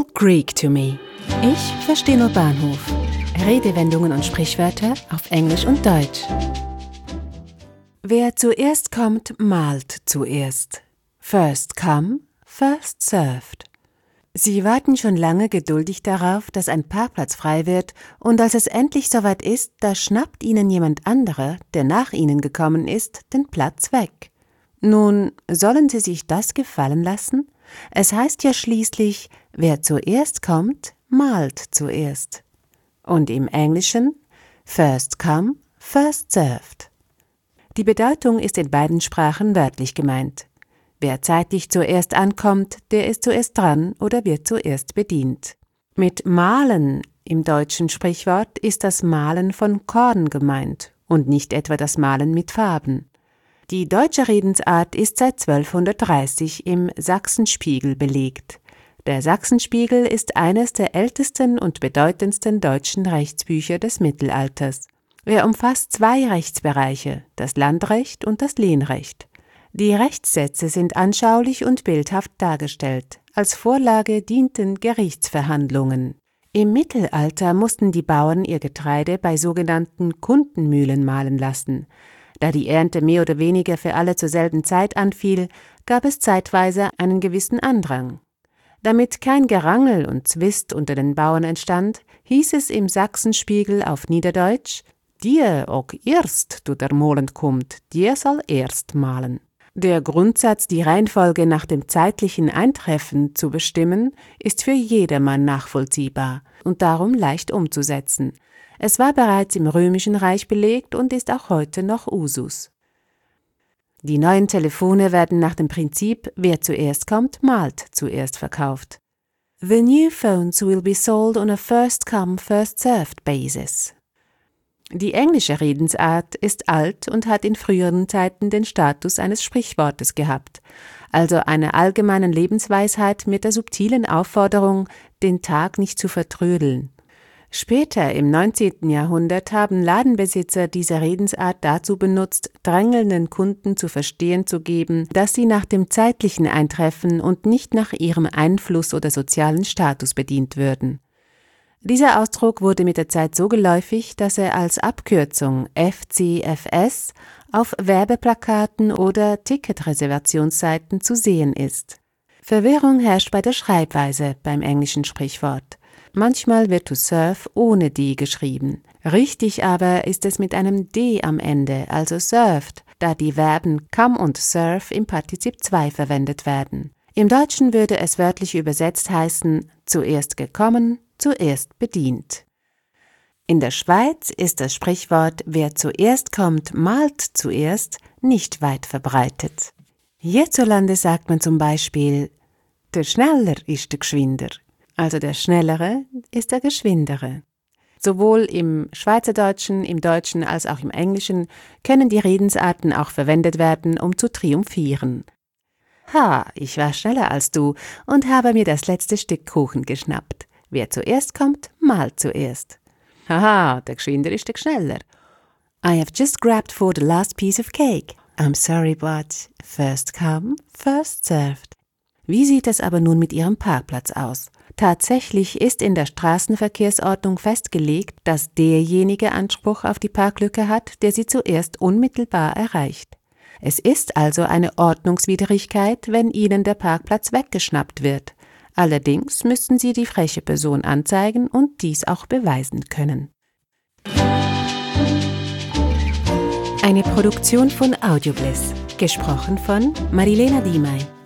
Greek to me. Ich verstehe nur Bahnhof. Redewendungen und Sprichwörter auf Englisch und Deutsch. Wer zuerst kommt, mahlt zuerst. First come, first served. Sie warten schon lange geduldig darauf, dass ein Parkplatz frei wird, und als es endlich soweit ist, da schnappt Ihnen jemand anderer, der nach Ihnen gekommen ist, den Platz weg. Nun, sollen Sie sich das gefallen lassen? Es heißt ja schließlich, wer zuerst kommt, mahlt zuerst. Und im Englischen first come, first served. Die Bedeutung ist in beiden Sprachen wörtlich gemeint. Wer zeitlich zuerst ankommt, der ist zuerst dran oder wird zuerst bedient. Mit mahlen im deutschen Sprichwort ist das Mahlen von Korn gemeint und nicht etwa das Malen mit Farben. Die deutsche Redensart ist seit 1230 im Sachsenspiegel belegt. Der Sachsenspiegel ist eines der ältesten und bedeutendsten deutschen Rechtsbücher des Mittelalters. Er umfasst zwei Rechtsbereiche, das Landrecht und das Lehnrecht. Die Rechtssätze sind anschaulich und bildhaft dargestellt. Als Vorlage dienten Gerichtsverhandlungen. Im Mittelalter mussten die Bauern ihr Getreide bei sogenannten Kundenmühlen mahlen lassen. Da die Ernte mehr oder weniger für alle zur selben Zeit anfiel, gab es zeitweise einen gewissen Andrang. Damit kein Gerangel und Zwist unter den Bauern entstand, hieß es im Sachsenspiegel auf Niederdeutsch: „Dir ook erst du der Molen kommt, dir soll erst mahlen." Der Grundsatz, die Reihenfolge nach dem zeitlichen Eintreffen zu bestimmen, ist für jedermann nachvollziehbar und darum leicht umzusetzen. Es war bereits im Römischen Reich belegt und ist auch heute noch Usus. Die neuen Telefone werden nach dem Prinzip, wer zuerst kommt, mahlt zuerst verkauft. The new phones will be sold on a first-come, first-served basis. Die englische Redensart ist alt und hat in früheren Zeiten den Status eines Sprichwortes gehabt, also einer allgemeinen Lebensweisheit mit der subtilen Aufforderung, den Tag nicht zu vertrödeln. Später im 19. Jahrhundert haben Ladenbesitzer diese Redensart dazu benutzt, drängelnden Kunden zu verstehen zu geben, dass sie nach dem zeitlichen Eintreffen und nicht nach ihrem Einfluss oder sozialen Status bedient würden. Dieser Ausdruck wurde mit der Zeit so geläufig, dass er als Abkürzung FCFS auf Werbeplakaten oder Ticketreservationsseiten zu sehen ist. Verwirrung herrscht bei der Schreibweise beim englischen Sprichwort. Manchmal wird to serve ohne D geschrieben. Richtig aber ist es mit einem D am Ende, also served, da die Verben come und serve im Partizip 2 verwendet werden. Im Deutschen würde es wörtlich übersetzt heißen, zuerst gekommen, zuerst bedient. In der Schweiz ist das Sprichwort, wer zuerst kommt, mahlt zuerst, nicht weit verbreitet. Hierzulande sagt man zum Beispiel, der Schneller ist der Geschwinder. Also der Schnellere ist der Geschwindere. Sowohl im Schweizerdeutschen, im Deutschen als auch im Englischen können die Redensarten auch verwendet werden, um zu triumphieren. Ha, ich war schneller als du und habe mir das letzte Stück Kuchen geschnappt. Wer zuerst kommt, mahlt zuerst. Haha, der Geschwinder ist der Schneller. I have just grabbed for the last piece of cake. I'm sorry, but first come, first served. Wie sieht es aber nun mit Ihrem Parkplatz aus? Tatsächlich ist in der Straßenverkehrsordnung festgelegt, dass derjenige Anspruch auf die Parklücke hat, der sie zuerst unmittelbar erreicht. Es ist also eine Ordnungswidrigkeit, wenn Ihnen der Parkplatz weggeschnappt wird. Allerdings müssen Sie die freche Person anzeigen und dies auch beweisen können. Eine Produktion von Audiobliss, gesprochen von Marilena Diemey.